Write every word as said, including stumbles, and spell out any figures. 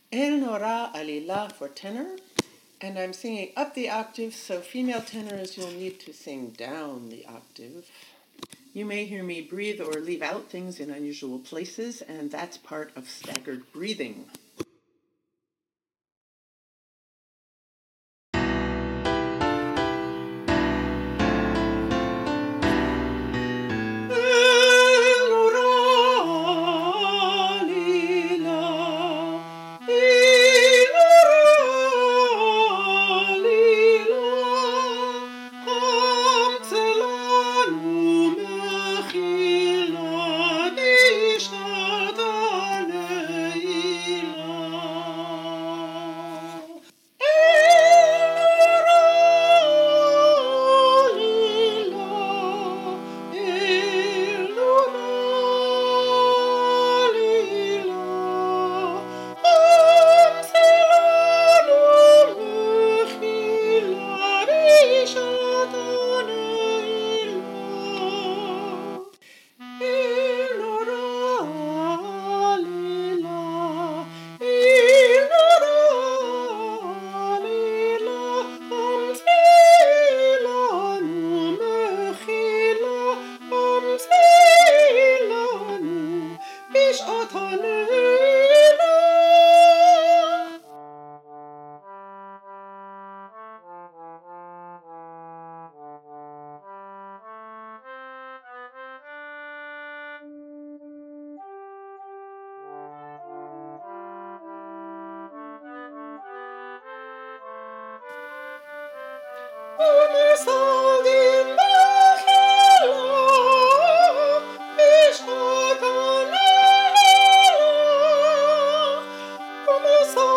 El Nora Alila for tenor, and I'm singing up the octave, so female tenors, you'll need to sing down the octave. You may hear me breathe or leave out things in unusual places, and that's part of staggered breathing. Come